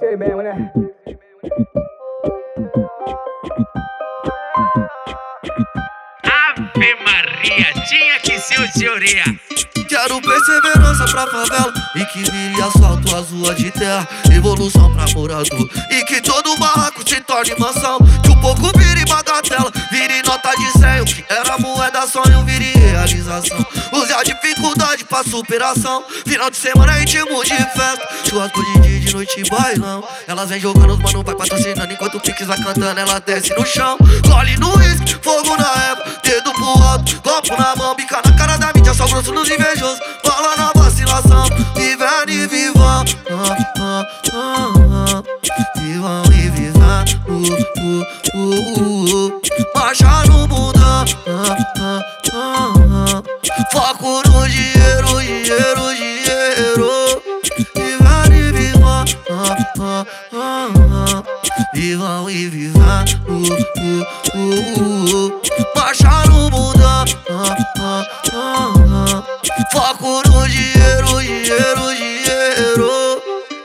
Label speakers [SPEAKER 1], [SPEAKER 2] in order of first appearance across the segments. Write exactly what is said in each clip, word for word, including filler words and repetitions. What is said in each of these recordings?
[SPEAKER 1] sei mesmo, né?
[SPEAKER 2] Ave Maria, tinha que ser o Teoria.
[SPEAKER 3] Quero perseverança pra favela e que vire asfalto azul de terra, evolução pra morador e que todo barraco se torne mansão, que o pouco vire bagatela, vire nota de cem, o que era moeda sonho vire realização. Use a dificuldade pra superação, final de semana é ritmo de festa, churrasco de dia, de noite e bailão. Elas vem jogando, os mano vai patrocinando, enquanto o Pix vai cantando, ela desce no chão. Gole no uísque, fogo na época, dedo pro alto, copo na mão, bica na cara da mídia, só grosso nos invejosos, fala na vacilação. Vivendo e vivam, ah, ah, ah, ah. Vivam e vivam, uh, uh, uh, uh, uh. Marcha no mundão, ah, ah, ah, ah. Foco no dinheiro, dinheiro, dinheiro. Vivendo e vivam, ah, ah, ah, ah. Vivam e vivam, uh, uh, uh, uh. Marcha no mundão, ah, ah, ah, ah. Foco no dinheiro, dinheiro, dinheiro.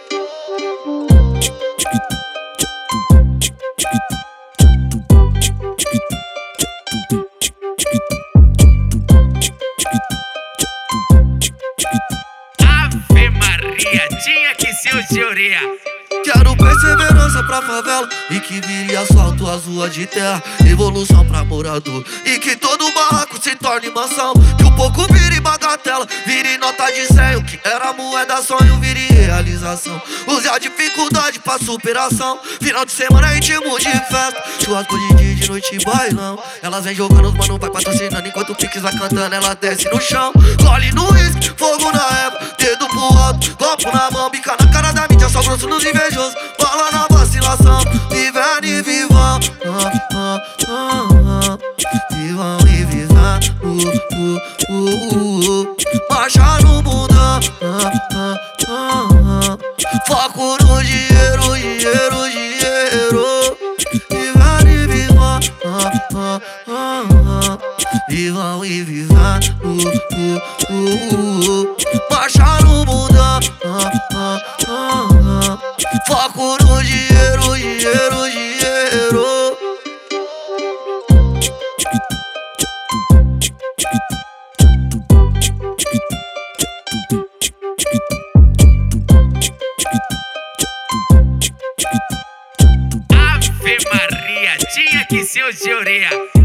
[SPEAKER 2] Ave Maria, tinha que ser o Teoria.
[SPEAKER 3] Quero perseverança pra favela e que vire asfalto azul de terra, evolução pra morador e que todo barraco se torne mansão, que o pouco vire bagatela, vire nota de cem, o que era moeda sonho vire realização. Use a dificuldade pra superação, final de semana é ritmo de festa, churrasco de dia, de noite e bailão. Elas vem jogando, os mano vai patrocinando, enquanto o Pix vai cantando, ela desce no chão. Gole no uísque, fogo na época, dedo pro alto, copo na mão, bica na cara da mídia, só grosso nos invejosos, fala na vacilação. Vivendo e vivam, ah, ah, ah, ah. Vivam e vivam, uh, uh, uh, uh, uh. Marcha no mundão, ah, ah, ah, ah. Foco no dinheiro, dinheiro, dinheiro. Vivendo e vivam, ah, ah, ah, ah. Vivam e vivam, uh, uh, uh, uh, uh. Marcha no mundão, ah, ah, ah, ah. Foco no dinheiro, dinheiro, dinheiro.
[SPEAKER 2] Ave Maria, tinha que ser o Teoria.